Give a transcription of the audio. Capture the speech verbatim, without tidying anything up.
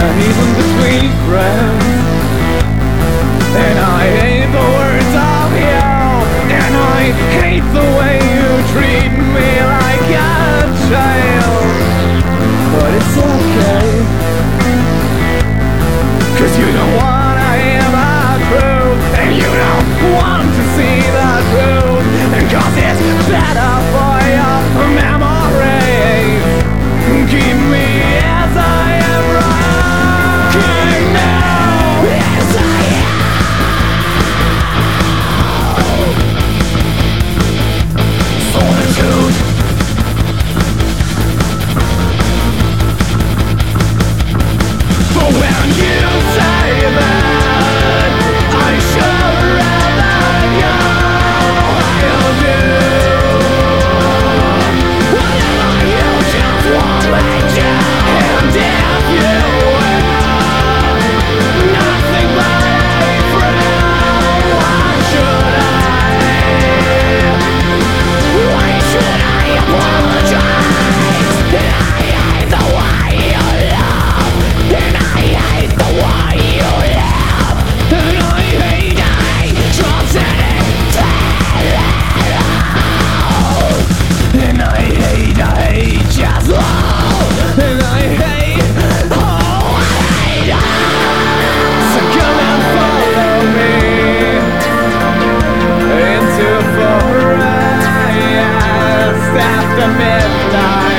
not even between friends. And I hate the words of you, and I hate the way you treat me like a child. But it's okay, 'cause you don't wanna hear the truth, and you don't want to see the truth, and 'cause it's better for your memories. Keep me as I am right now, as I am. Solitude. But when you say that I should rather go, I'll do whatever you just want me to. And if you will nothing but a friend, why should I? Why should I apologize? I hate the way you love, and I hate the way you live, and I hate I trust and I hate, I hate just love, and I hate, oh I hate love. So come and follow me into forest after midnight.